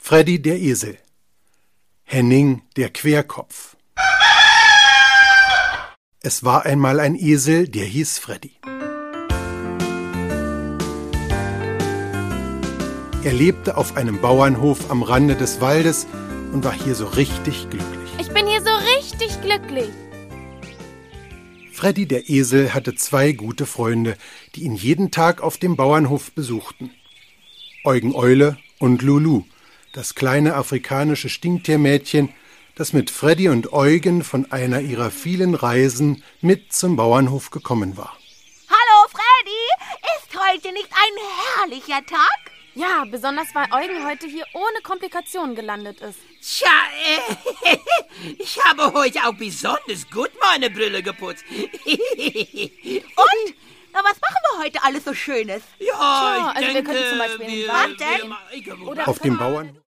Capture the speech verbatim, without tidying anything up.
Freddy der Esel. Henning der Querkopf. Es war einmal ein Esel, der hieß Freddy. Er lebte auf einem Bauernhof am Rande des Waldes und war hier so richtig glücklich. Ich bin hier so richtig glücklich. Freddy der Esel hatte zwei gute Freunde, die ihn jeden Tag auf dem Bauernhof besuchten. Eugen Eule und Lulu, das kleine afrikanische Stinktiermädchen, das mit Freddy und Eugen von einer ihrer vielen Reisen mit zum Bauernhof gekommen war. Hallo Freddy, ist heute nicht ein herrlicher Tag? Ja, besonders weil Eugen heute hier ohne Komplikationen gelandet ist. Tja, äh, ich habe heute auch besonders gut meine Brille geputzt. Und? Na, was machen wir heute alles so Schönes? Ja, Tja, ich also wir denke, könnten zum Beispiel in den wir- Wald wir- gehen. wir- Oder Auf dem Bauernhof